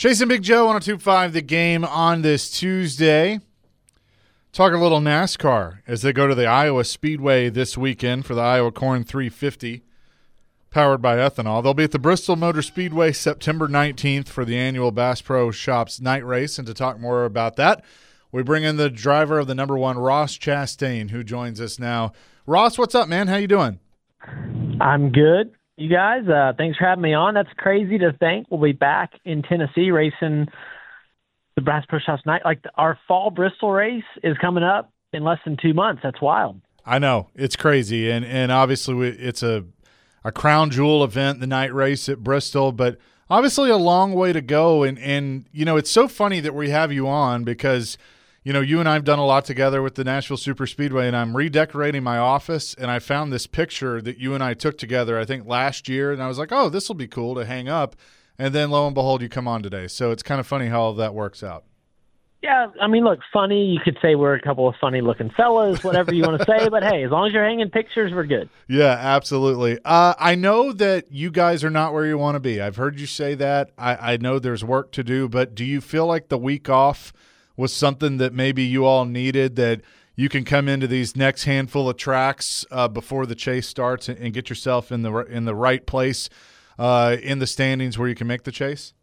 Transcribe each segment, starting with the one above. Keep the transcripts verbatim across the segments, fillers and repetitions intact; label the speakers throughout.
Speaker 1: Chasing Big Joe on oh two point five The Game on this Tuesday. Talk a little NASCAR as they go to the Iowa Speedway this weekend for the Iowa Corn three fifty, powered by ethanol. They'll be at the Bristol Motor Speedway September nineteenth for the annual Bass Pro Shops night race. And to talk more about that, we bring in the driver of the number one, Ross Chastain, who joins us now. Ross, what's up, man? How you doing?
Speaker 2: I'm good. You guys, uh, thanks for having me on. That's crazy to think we'll be back in Tennessee racing the Bass Pro Shops night. Like the, our fall Bristol race is coming up in less than two months. That's wild.
Speaker 1: I know. It's crazy. And and obviously we, it's a, a crown jewel event, the night race at Bristol, but obviously a long way to go. And, and, you know, it's so funny that we have you on because – you know, you and I have done a lot together with the Nashville Super Speedway, and I'm redecorating my office, and I found this picture that you and I took together, I think, last year, and I was like, oh, this will be cool to hang up. And then, lo and behold, you come on today. So it's kind of funny how all that works out.
Speaker 2: Yeah, I mean, look, funny. You could say we're a couple of funny-looking fellas, whatever you want to say, but hey, as long as you're hanging pictures, we're good.
Speaker 1: Yeah, absolutely. Uh, I know that you guys are not where you want to be. I've heard you say that. I, I know there's work to do, but do you feel like the week off was something that maybe you all needed, that you can come into these next handful of tracks uh, before the chase starts and, and get yourself in the in the right place uh, in the standings where you can make the chase?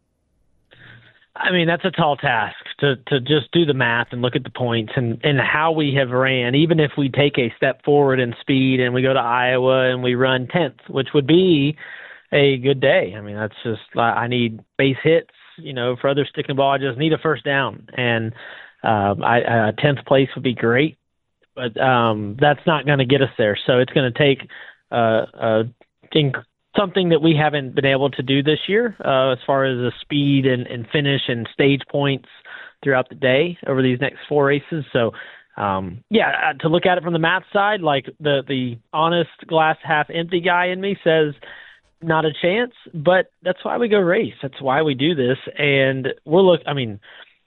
Speaker 2: I mean, that's a tall task to to just do the math and look at the points and, and how we have ran. Even if we take a step forward in speed and we go to Iowa and we run tenth, which would be a good day. I mean, that's just – I need base hits. You know, for other sticking ball, I just need a first down, and um, I, uh, tenth place would be great, but um, that's not going to get us there. So it's going to take uh, uh, inc- something that we haven't been able to do this year, uh, as far as the speed and, and finish and stage points throughout the day over these next four races. So, um, yeah, to look at it from the math side, like the the honest glass half empty guy in me says, not a chance, but that's why we go race. That's why we do this. And we're look, I mean,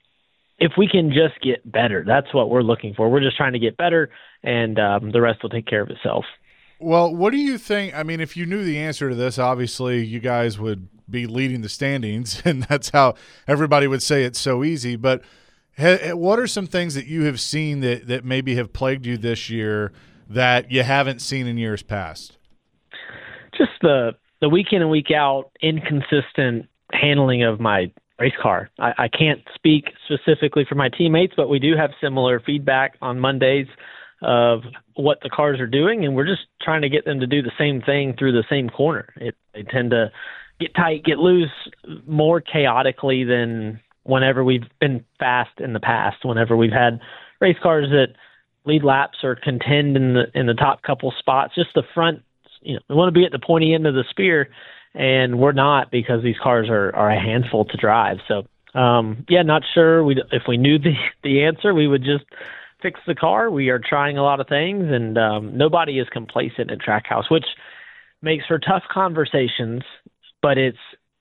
Speaker 2: if we can just get better, that's what we're looking for. We're just trying to get better, and um, the rest will take care of itself.
Speaker 1: Well, what do you think? I mean, if you knew the answer to this, obviously you guys would be leading the standings, and that's how everybody would say it's so easy. But ha- what are some things that you have seen that, that maybe have plagued you this year that you haven't seen in years past?
Speaker 2: Just the the week in and week out inconsistent handling of my race car. I, I can't speak specifically for my teammates, but we do have similar feedback on Mondays of what the cars are doing, and we're just trying to get them to do the same thing through the same corner. It, they tend to get tight, get loose more chaotically than whenever we've been fast in the past, whenever we've had race cars that lead laps or contend in the in the top couple spots. Just the front, you know, we want to be at the pointy end of the spear, and we're not because these cars are, are a handful to drive. So, um, yeah, not sure. We if we knew the, the answer, we would just fix the car. We are trying a lot of things, and um, nobody is complacent at Trackhouse, which makes for tough conversations, but it's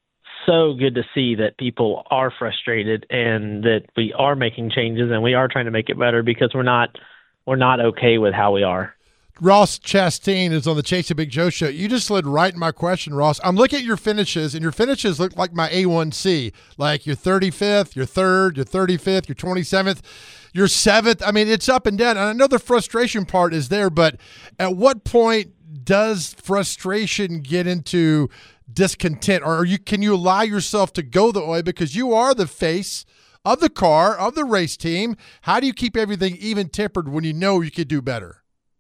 Speaker 2: so good to see that people are frustrated and that we are making changes and we are trying to make it better because we're not we're not okay with how we are.
Speaker 3: Ross Chastain is on the Chasing Big Joe show. You just slid right in my question, Ross. I'm looking at your finishes, and your finishes look like my A one C, like your thirty-fifth, your third, your thirty-fifth, your twenty-seventh, your seventh. I mean, it's up and down. And I know the frustration part is there, but at what point does frustration get into discontent? Or are you can you allow yourself to go the way because you are the face of the car, of the race team? How do you keep everything even-tempered when you know you could do better?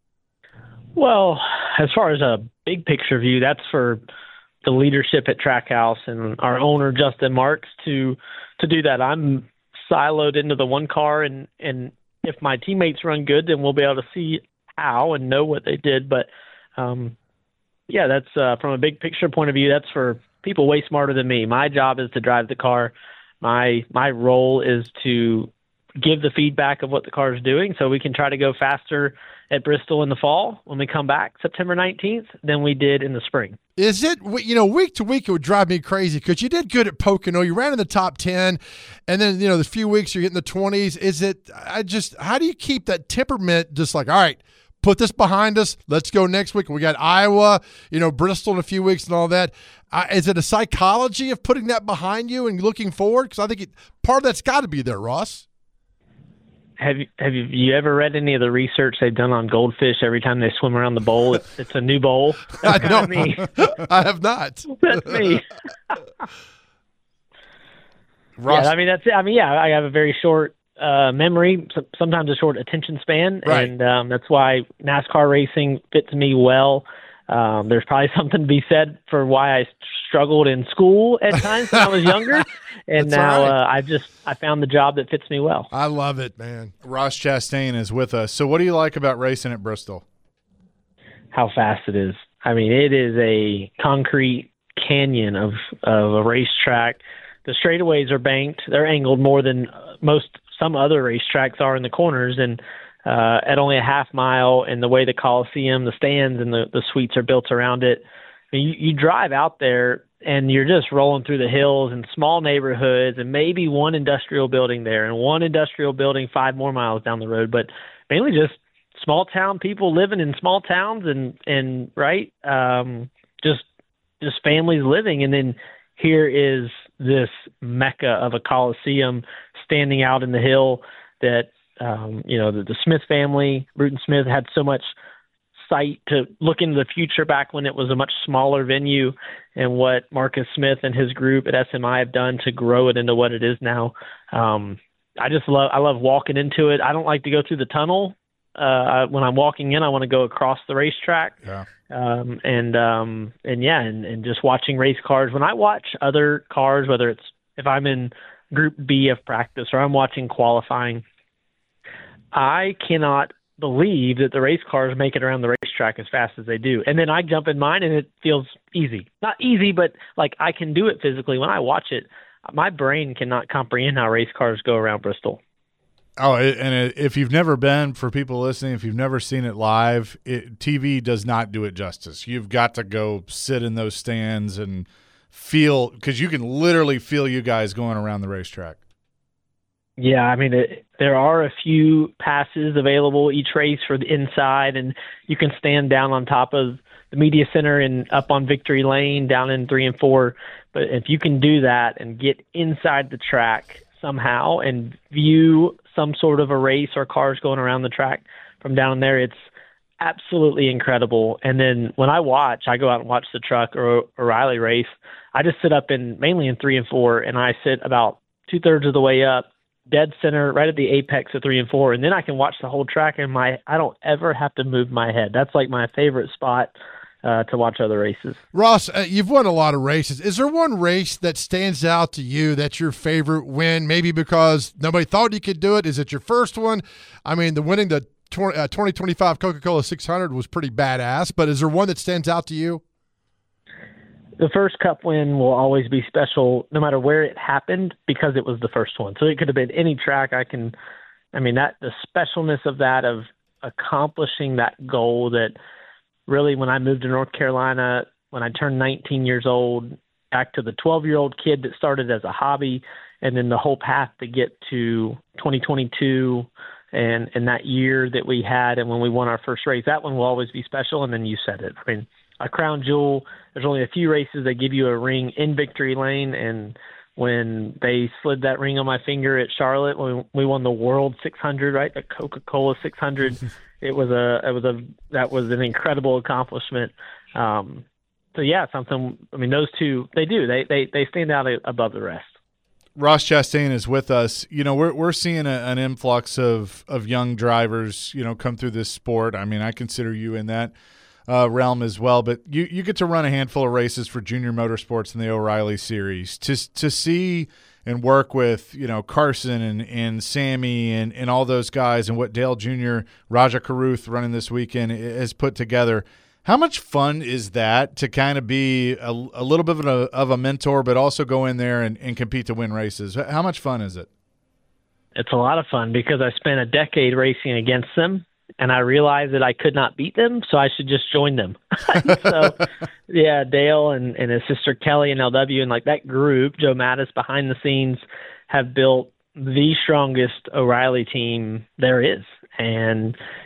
Speaker 2: Well, as far as a big picture view, that's for the leadership at Trackhouse and our owner, Justin Marks, to to do that. I'm siloed into the one car, and, and if my teammates run good, then we'll be able to see how and know what they did. But, um, yeah, that's uh, from a big picture point of view, that's for people way smarter than me. My job is to drive the car. My my role is to give the feedback of what the car is doing so we can try to go faster at Bristol in the fall when we come back September nineteenth than we did in the spring.
Speaker 3: Is it, you know, week to week it would drive me crazy because you did good at Pocono. You ran in the top ten, and then, you know, the few weeks you're getting the twenties. Is it, I just, how do you keep that temperament just like, all right, put this behind us. Let's go next week. We got Iowa, you know, Bristol in a few weeks and all that. Uh, is it a psychology of putting that behind you and looking forward? Because I think it, part of that's got to be there, Ross.
Speaker 2: Have you have you, you ever read any of the research they've done on goldfish? Every time they swim around the bowl, it's, it's a new bowl. That's
Speaker 3: I know.
Speaker 2: Me.
Speaker 3: I have not.
Speaker 2: That's me.
Speaker 1: Ross,
Speaker 2: yeah, I mean that's I mean yeah, I have a very short uh, memory, sometimes a short attention span,
Speaker 3: right.
Speaker 2: and um, that's why NASCAR racing fits me well. Um, there's probably something to be said for why I struggled in school at times when I was younger, and now
Speaker 3: right.
Speaker 2: uh, I just I found the job that fits me well.
Speaker 3: I love it, man.
Speaker 1: Ross Chastain is with us. So what do you like about racing at Bristol?
Speaker 2: How fast it is. I mean, it is a concrete canyon of, of a racetrack. The straightaways are banked. They're angled more than most some other racetracks are in the corners, and uh, at only a half mile, and the way the Coliseum, the stands, and the, the suites are built around it. I mean, you, you drive out there, and you're just rolling through the hills and small neighborhoods, and maybe one industrial building there, and one industrial building five more miles down the road, but mainly just small town people living in small towns, and and right, um, just just families living, and then here is this mecca of a Coliseum standing out in the hill that, um, you know, the, the Smith family, Bruton Smith, had so much sight to look into the future back when it was a much smaller venue, and what Marcus Smith and his group at S M I have done to grow it into what it is now. Um, I just love, I love walking into it. I don't like to go through the tunnel. Uh, when I'm walking in, I want to go across the racetrack.
Speaker 1: Yeah.
Speaker 2: Um, and, um, and yeah, and, and just watching race cars. When I watch other cars, whether it's, if I'm in Group B of practice or I'm watching qualifying, I cannot believe that the race cars make it around the racetrack as fast as they do. And then I jump in mine and it feels easy. Not easy, but like I can do it physically. When I watch it, my brain cannot comprehend how race cars go around Bristol.
Speaker 1: Oh, and if you've never been, for people listening, if you've never seen it live, it, T V does not do it justice. You've got to go sit in those stands and feel, because you can literally feel you guys going around the racetrack.
Speaker 2: Yeah, I mean, it, there are a few passes available each race for the inside, and you can stand down on top of the media center and up on Victory Lane down in three and four. But if you can do that and get inside the track somehow and view some sort of a race or cars going around the track from down there, it's absolutely incredible. And then when I watch, I go out and watch the truck or O'Reilly race. I just sit up in mainly in three and four, and I sit about two thirds of the way up, dead center, right at the apex of three and four, and then I can watch the whole track, and my I don't ever have to move my head. That's like my favorite spot uh, to watch other races.
Speaker 3: Ross, uh, you've won a lot of races. Is there one race that stands out to you that's your favorite win? Maybe because nobody thought you could do it. Is it your first one? I mean, the winning the twenty twenty-five Coca-Cola six hundred was pretty badass, but is there one that stands out to you?
Speaker 2: The first Cup win will always be special no matter where it happened because it was the first one. So it could have been any track. I can, I mean, that the specialness of that, of accomplishing that goal that really when I moved to North Carolina, when I turned nineteen years old, back to the twelve-year-old kid that started as a hobby, and then the whole path to get to twenty twenty-two and, and that year that we had and when we won our first race, that one will always be special. And then you said it. I mean, a crown jewel, there's only a few races that give you a ring in Victory Lane, and when they slid that ring on my finger at Charlotte when we won the World six hundred, right, the Coca-Cola six hundred, it was a it was a that was an incredible accomplishment. Um, so yeah, something. I mean, those two they do they they they stand out above the rest.
Speaker 1: Ross Chastain is with us. You know, we're we're seeing a, an influx of of young drivers, you know, come through this sport. I mean, I consider you in that Uh, realm as well, but you, you get to run a handful of races for Junior Motorsports in the O'Reilly Series. To to see and work with, you know, Carson and, and Sammy and, and all those guys, and what Dale Junior, Raja Caruth running this weekend has put together. How much fun is that to kind of be a, a little bit of a, of a mentor, but also go in there and, and compete to win races? How much fun is it?
Speaker 2: It's a lot of fun because I spent a decade racing against them, and I realized that I could not beat them, so I should just join them. So, yeah, Dale and, and his sister Kelly and L W and like that group, Joe Mattis behind the scenes, have built the strongest O'Reilly team there is. And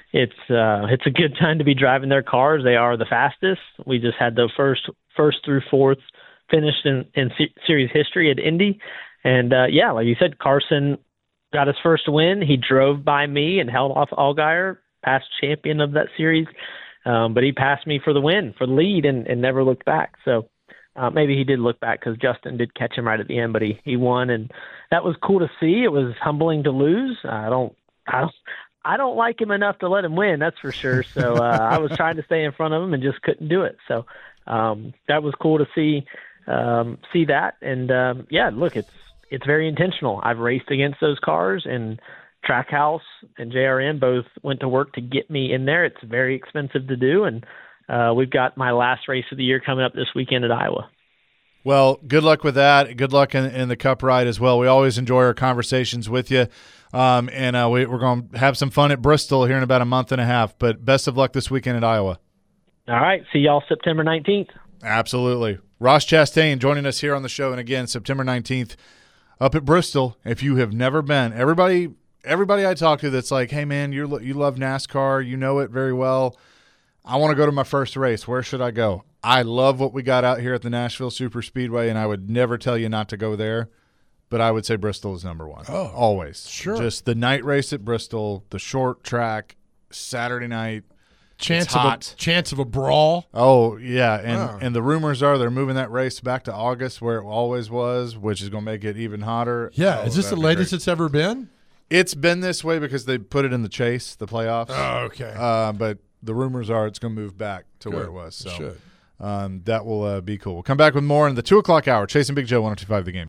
Speaker 2: it's uh, it's a good time to be driving their cars. They are the fastest. We just had the first first through fourth finished in, in C- series history at Indy. And, uh, yeah, like you said, Carson got his first win. He drove by me and held off Allgaier, past champion of that series. Um, but he passed me for the win, for the lead, and, and never looked back. So uh, maybe he did look back because Justin did catch him right at the end, but he, he won. And that was cool to see. It was humbling to lose. I don't I don't, I don't like him enough to let him win, that's for sure. So uh, I was trying to stay in front of him and just couldn't do it. So um, that was cool to see um, see that. And, um, yeah, look, it's it's very intentional. I've raced against those cars, and Trackhouse and J R N both went to work to get me in there. It's very expensive to do, and uh, we've got my last race of the year coming up this weekend at Iowa.
Speaker 1: Well, good luck with that. Good luck in, in the Cup ride as well. We always enjoy our conversations with you, um, and uh, we, we're going to have some fun at Bristol here in about a month and a half. But best of luck this weekend at Iowa.
Speaker 2: All right. See y'all September nineteenth.
Speaker 1: Absolutely. Ross Chastain joining us here on the show, and again, September nineteenth up at Bristol. If you have never been, everybody everybody I talk to that's like, hey, man, you you love NASCAR, you know it very well. I want to go to my first race. Where should I go? I love what we got out here at the Nashville Super Speedway, and I would never tell you not to go there, but I would say Bristol is number one.
Speaker 3: Oh,
Speaker 1: always.
Speaker 3: Sure.
Speaker 1: Just the night race at Bristol, the short track, Saturday night.
Speaker 3: Chance
Speaker 1: it's
Speaker 3: of
Speaker 1: hot.
Speaker 3: a chance of a brawl.
Speaker 1: Oh, yeah, and
Speaker 3: Wow.
Speaker 1: and the rumors are they're moving that race back to August where it always was, which is going to make it even hotter.
Speaker 3: Yeah,
Speaker 1: Oh,
Speaker 3: is this the
Speaker 1: that'd be
Speaker 3: latest
Speaker 1: great.
Speaker 3: it's ever been?
Speaker 1: It's been this way because they put it in the Chase, the playoffs.
Speaker 3: Oh, okay.
Speaker 1: Uh, but the rumors are it's going to move back to where
Speaker 3: Good.
Speaker 1: it was. So
Speaker 3: It should.
Speaker 1: um, that will uh, be cool. We'll come back with more in the two o'clock hour. Chasing Big Joe, one oh two point five The Game.